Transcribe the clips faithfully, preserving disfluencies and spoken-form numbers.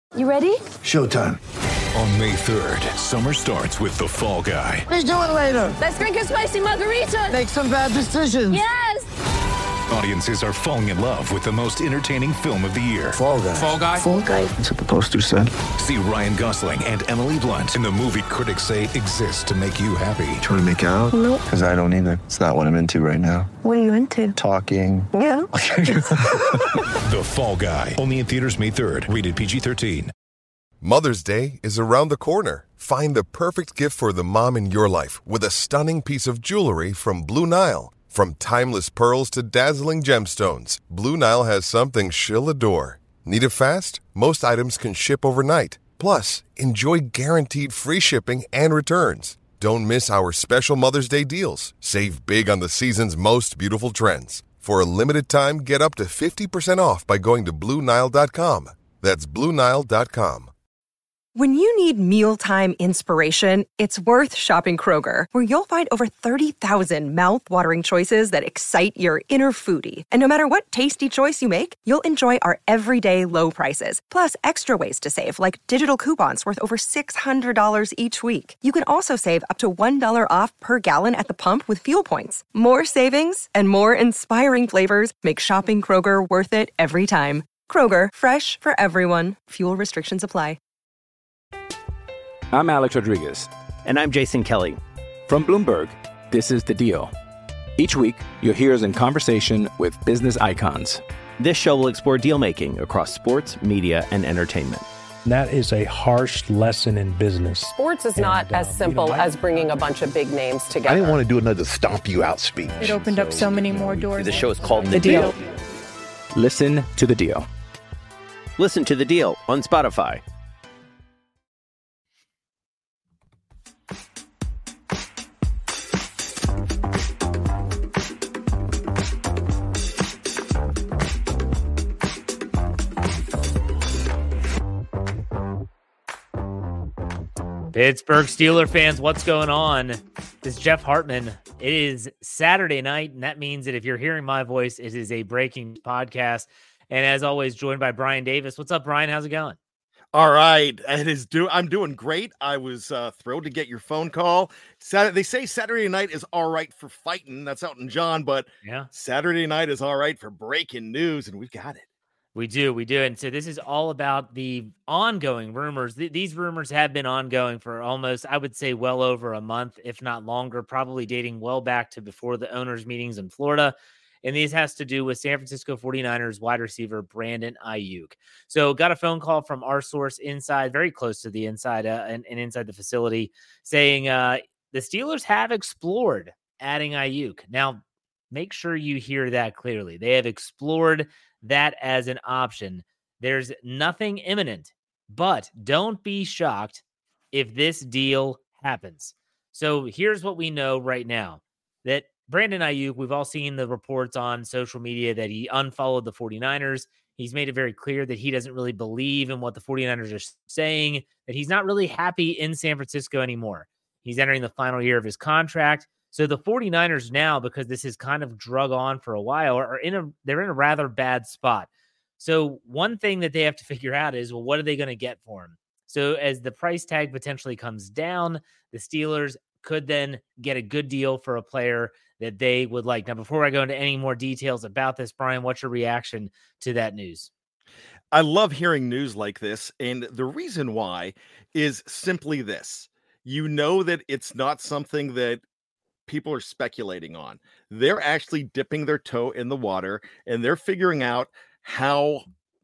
You ready? Showtime. On May third, summer starts with The Fall Guy. Let's do it later. Let's drink a spicy margarita. Make some bad decisions. Yes! Audiences are falling in love with the most entertaining film of the year. Fall Guy. Fall Guy? Fall Guy. That's what the poster said. See Ryan Gosling and Emily Blunt in the movie critics say exists to make you happy. Trying to make it out? Nope. Because I don't either. It's not what I'm into right now. What are you into? Talking. Yeah. The Fall Guy. Only in theaters May third. Rated P G thirteen. Mother's Day is around the corner. Find the perfect gift for the mom in your life with a stunning piece of jewelry from Blue Nile. From timeless pearls to dazzling gemstones, Blue Nile has something she'll adore. Need it fast? Most items can ship overnight. Plus, enjoy guaranteed free shipping and returns. Don't miss our special Mother's Day deals. Save big on the season's most beautiful trends. For a limited time, get up to fifty percent off by going to Blue Nile dot com. That's Blue Nile dot com. When you need mealtime inspiration, it's worth shopping Kroger, where you'll find over thirty thousand mouth-watering choices that excite your inner foodie. And no matter what tasty choice you make, you'll enjoy our everyday low prices, plus extra ways to save, like digital coupons worth over six hundred dollars each week. You can also save up to one dollar off per gallon at the pump with fuel points. More savings and more inspiring flavors make shopping Kroger worth it every time. Kroger, fresh for everyone. Fuel restrictions apply. I'm Alex Rodriguez. And I'm Jason Kelly. From Bloomberg, this is The Deal. Each week, you'll hear us in conversation with business icons. This show will explore deal-making across sports, media, and entertainment. That is a harsh lesson in business. Sports is not and, uh, as simple you know, I, as bringing a bunch of big names together. I didn't want to do another stomp you out speech. It opened up so many more doors. The show is called The, the deal. deal. Listen to The Deal. Listen to The Deal on Spotify. Pittsburgh Steelers fans, what's going on? This is Jeff Hartman. It is Saturday night, and that means that if you're hearing my voice, it is a breaking podcast. And as always, joined by Brian Davis. What's up, Brian? How's it going? All right. It is do I'm doing great. I was uh, thrilled to get your phone call. Saturday, they say Saturday night is all right for fighting. That's Elton John, but yeah, Saturday night is all right for breaking news, and we've got it. We do, we do. And so this is all about the ongoing rumors. Th- these rumors have been ongoing for almost, I would say, well over a month, if not longer, probably dating well back to before the owners' meetings in Florida. And these has to do with San Francisco forty-niners wide receiver Brandon Aiyuk. So got a phone call from our source inside, very close to the inside uh, and, and inside the facility, saying uh, the Steelers have explored adding Aiyuk. Now, make sure you hear that clearly. They have explored that as an option. There's nothing imminent, but don't be shocked if this deal happens. So here's what we know right now, that Brandon Aiyuk, we've all seen the reports on social media that he unfollowed the forty-niners. He's made it very clear that he doesn't really believe in what the forty-niners are saying, that he's not really happy in San Francisco anymore. He's entering the final year of his contract. So the forty-niners now, because this has kind of drug on for a while, are in a they're in a rather bad spot. So one thing that they have to figure out is, well, what are they going to get for him? So as the price tag potentially comes down, the Steelers could then get a good deal for a player that they would like. Now, before I go into any more details about this, Brian, what's your reaction to that news? I love hearing news like this, and the reason why is simply this. You know that it's not something that people are speculating on. They're actually dipping their toe in the water, and they're figuring out how,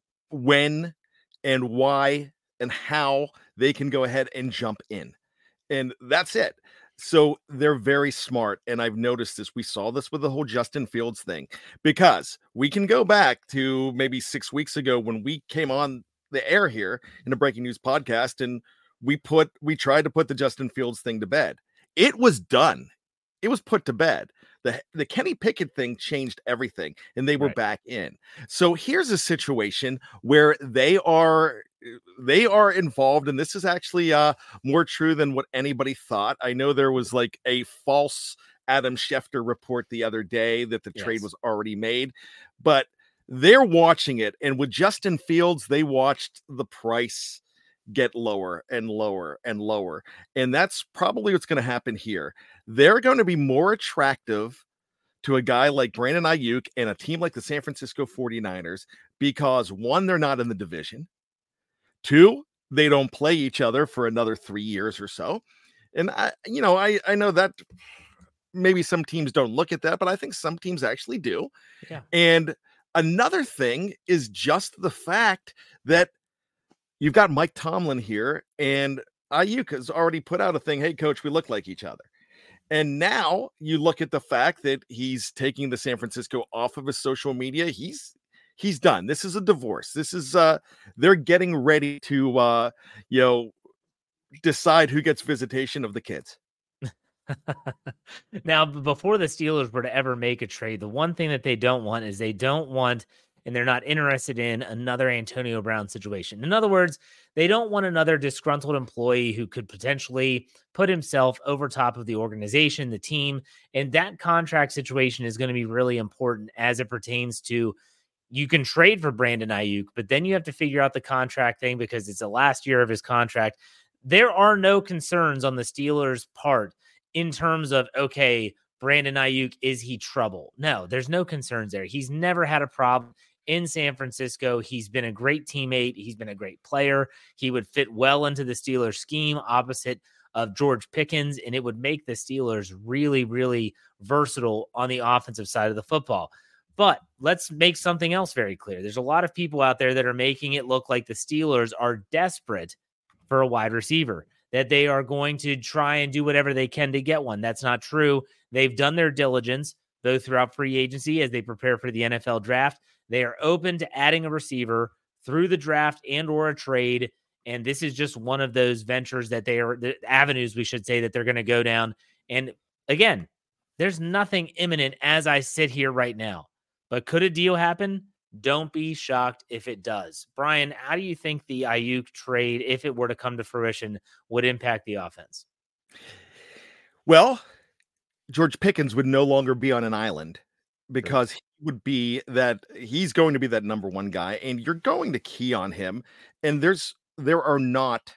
when, and why, and how they can go ahead and jump in. And that's it. So they're very smart. And I've noticed this. We saw this with the whole Justin Fields thing, because we can go back to maybe six weeks ago when we came on the air here in a breaking news podcast, and we put, we tried to put the Justin Fields thing to bed. It was done. It was put to bed. The, the Kenny Pickett thing changed everything, and they were right back in. So here's a situation where they are they are involved, and this is actually uh, more true than what anybody thought. I know there was like a false Adam Schefter report the other day that the yes. trade was already made, but they're watching it. And with Justin Fields, they watched the price get lower and lower and lower. And that's probably what's going to happen here. They're going to be more attractive to a guy like Brandon Ayuk and a team like the San Francisco forty-niners because, one, they're not in the division. Two, they don't play each other for another three years or so. And, I, you know, I, I know that maybe some teams don't look at that, but I think some teams actually do. Yeah. And another thing is just the fact that you've got Mike Tomlin here, and Ayuk has already put out a thing, hey, coach, we look like each other. And now you look at the fact that he's taking the San Francisco off of his social media. He's he's done. This is a divorce. This is uh they're getting ready to uh you know decide who gets visitation of the kids. Now, before the Steelers were to ever make a trade, the one thing that they don't want is they don't want, and they're not interested in, another Antonio Brown situation. In other words, they don't want another disgruntled employee who could potentially put himself over top of the organization, the team, and that contract situation is going to be really important as it pertains to, you can trade for Brandon Ayuk, but then you have to figure out the contract thing because it's the last year of his contract. There are no concerns on the Steelers' part in terms of, okay, Brandon Ayuk, is he trouble? No, there's no concerns there. He's never had a problem in San Francisco. He's been a great teammate. He's been a great player. He would fit well into the Steelers scheme opposite of George Pickens, and it would make the Steelers really, really versatile on the offensive side of the football. But let's make something else very clear. There's a lot of people out there that are making it look like the Steelers are desperate for a wide receiver, that they are going to try and do whatever they can to get one. That's not true. They've done their diligence, both throughout free agency as they prepare for the N F L draft. They are open to adding a receiver through the draft and or a trade. And this is just one of those ventures that they are, the avenues we should say, that they're going to go down. And again, there's nothing imminent as I sit here right now. But could a deal happen? Don't be shocked if it does. Brian, how do you think the Ayuk trade, if it were to come to fruition, would impact the offense? Well, George Pickens would no longer be on an island because he would be that he's going to be that number one guy, and you're going to key on him. And there's there are not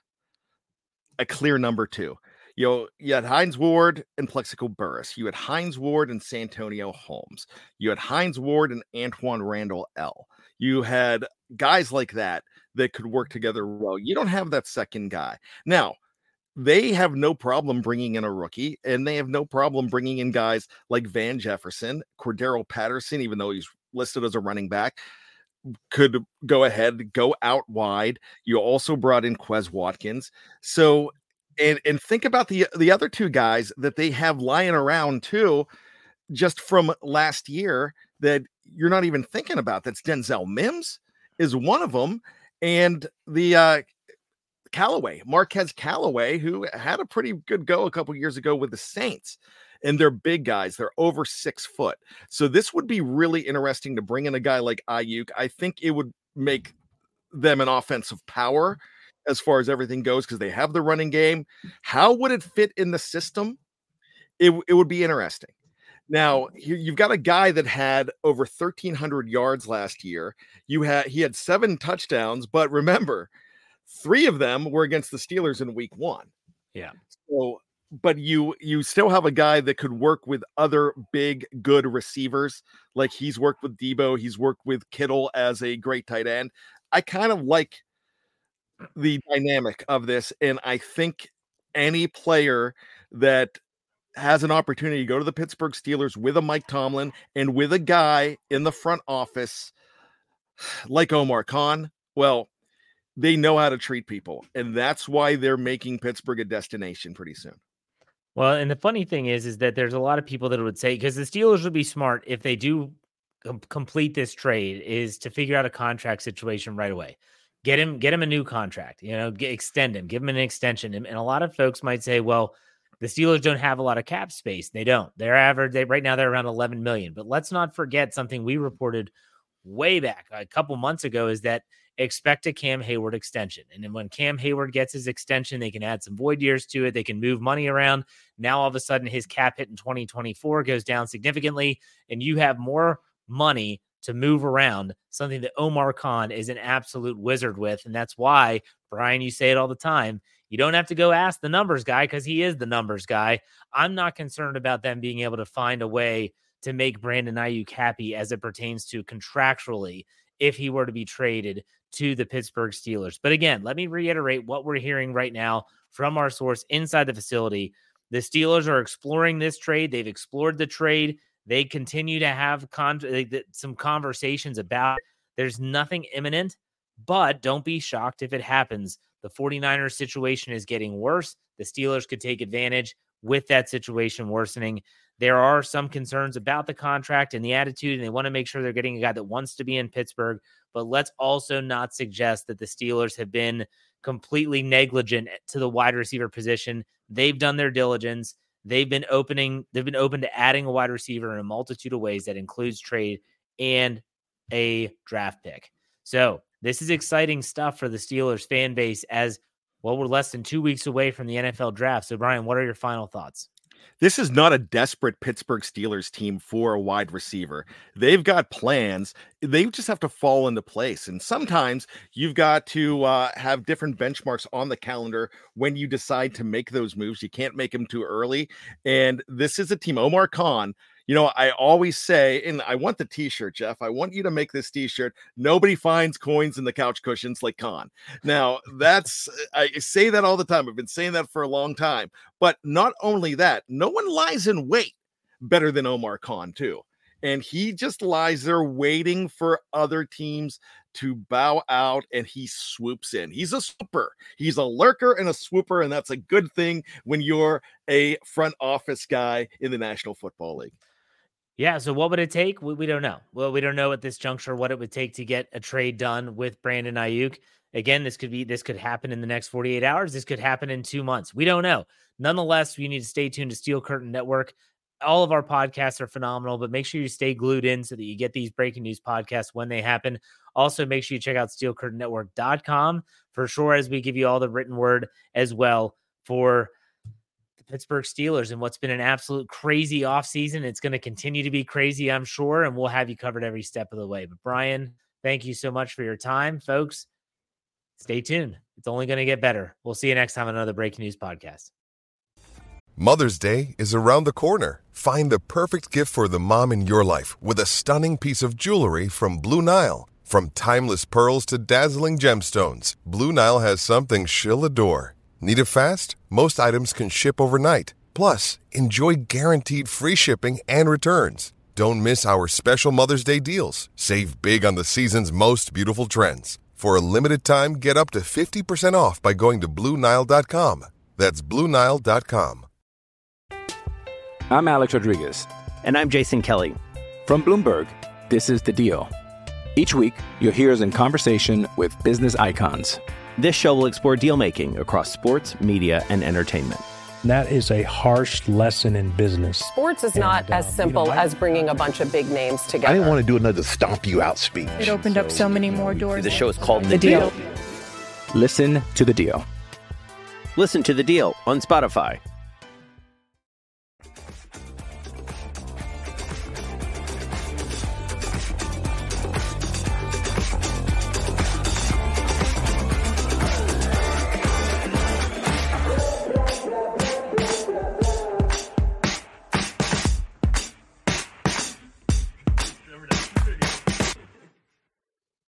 a clear number two. You know, you had Hines Ward and Plexico Burress. You had Hines Ward and Santonio Holmes. You had Hines Ward and Antoine Randall L. You had guys like that that could work together well. You don't have that second guy. Now, they have no problem bringing in a rookie, and they have no problem bringing in guys like Van Jefferson, Cordero Patterson, even though he's listed as a running back, could go ahead, go out wide. You also brought in Quez Watkins. So, And and think about the the other two guys that they have lying around too, just from last year that you're not even thinking about. That's Denzel Mims is one of them, and the uh, Callaway, Marquez Callaway, who had a pretty good go a couple years ago with the Saints. And they're big guys. They're over six foot. So this would be really interesting to bring in a guy like Ayuk. I think it would make them an offensive power as far as everything goes, because they have the running game. How would it fit in the system? It, it would be interesting. Now, you've got a guy that had over thirteen hundred yards last year. You had he had seven touchdowns, but remember, three of them were against the Steelers in week one. Yeah. So, but you you still have a guy that could work with other big, good receivers. Like he's worked with Debo, he's worked with Kittle as a great tight end. I kind of like the dynamic of this, and I think any player that has an opportunity to go to the Pittsburgh Steelers with a Mike Tomlin and with a guy in the front office like Omar Khan, well, they know how to treat people, and that's why they're making Pittsburgh a destination pretty soon. Well, and the funny thing is, is that there's a lot of people that would say, because the Steelers would be smart if they do com- complete this trade, is to figure out a contract situation right away. Get him, get him a new contract, you know, get, extend him, give him an extension. And, and a lot of folks might say, well, the Steelers don't have a lot of cap space. They don't. They're average. They, right now they're around eleven million. But let's not forget something we reported way back a couple months ago, is that expect a Cam Hayward extension. And then when Cam Hayward gets his extension, they can add some void years to it. They can move money around. Now, all of a sudden, his cap hit in twenty twenty-four goes down significantly, and you have more money to move around, something that Omar Khan is an absolute wizard with. And that's why, Brian, you say it all the time. You don't have to go ask the numbers guy because he is the numbers guy. I'm not concerned about them being able to find a way to make Brandon Ayuk happy as it pertains to contractually if he were to be traded to the Pittsburgh Steelers. But again, let me reiterate what we're hearing right now from our source inside the facility. The Steelers are exploring this trade. They've explored the trade. They continue to have con- some conversations about it. There's nothing imminent, but don't be shocked if it happens. The 49ers situation is getting worse. The Steelers could take advantage with that situation worsening. There are some concerns about the contract and the attitude, and they want to make sure they're getting a guy that wants to be in Pittsburgh. But let's also not suggest that the Steelers have been completely negligent to the wide receiver position. They've done their diligence. They've been opening, they've been open to adding a wide receiver in a multitude of ways that includes trade and a draft pick. So this is exciting stuff for the Steelers fan base as well. We're less than two weeks away from the N F L draft. So Brian, what are your final thoughts? This is not a desperate Pittsburgh Steelers team for a wide receiver. They've got plans. They just have to fall into place. And sometimes you've got to uh, have different benchmarks on the calendar when you decide to make those moves. You can't make them too early. And this is a team, Omar Khan. You know, I always say, and I want the t-shirt, Jeff, I want you to make this t-shirt. Nobody finds coins in the couch cushions like Khan. Now, that's, I say that all the time. I've been saying that for a long time. But not only that, no one lies in wait better than Omar Khan, too. And he just lies there waiting for other teams to bow out, and he swoops in. He's a swooper. He's a lurker and a swooper, and that's a good thing when you're a front office guy in the National Football League. Yeah, so what would it take? We, we don't know. Well, we don't know at this juncture what it would take to get a trade done with Brandon Ayuk. Again, this could be this could happen in the next forty-eight hours. This could happen in two months. We don't know. Nonetheless, you need to stay tuned to Steel Curtain Network. All of our podcasts are phenomenal, but make sure you stay glued in so that you get these breaking news podcasts when they happen. Also, make sure you check out steel curtain network dot com for sure as we give you all the written word as well for Pittsburgh Steelers and what's been an absolute crazy offseason. It's going to continue to be crazy, I'm sure, and we'll have you covered every step of the way. But Brian, thank you so much for your time. Folks, stay tuned. It's only going to get better. We'll see you next time on another Breaking News podcast. Mother's Day is around the corner. Find the perfect gift for the mom in your life with a stunning piece of jewelry from Blue Nile. From timeless pearls to dazzling gemstones, Blue Nile has something she'll adore. Need it fast? Most items can ship overnight. Plus, enjoy guaranteed free shipping and returns. Don't miss our special Mother's Day deals. Save big on the season's most beautiful trends. For a limited time, get up to fifty percent off by going to Blue Nile dot com. That's Blue Nile dot com. I'm Alex Rodriguez. And I'm Jason Kelly. From Bloomberg, this is The Deal. Each week, you'll hear us in conversation with business icons. This show will explore deal-making across sports, media, and entertainment. That is a harsh lesson in business. Sports is and, not uh, as simple you know, I, as bringing a bunch of big names together. I didn't want to do another stomp you out speech. It opened up so many more doors. The show is called The, The deal. Deal. Listen to The Deal. Listen to The Deal on Spotify.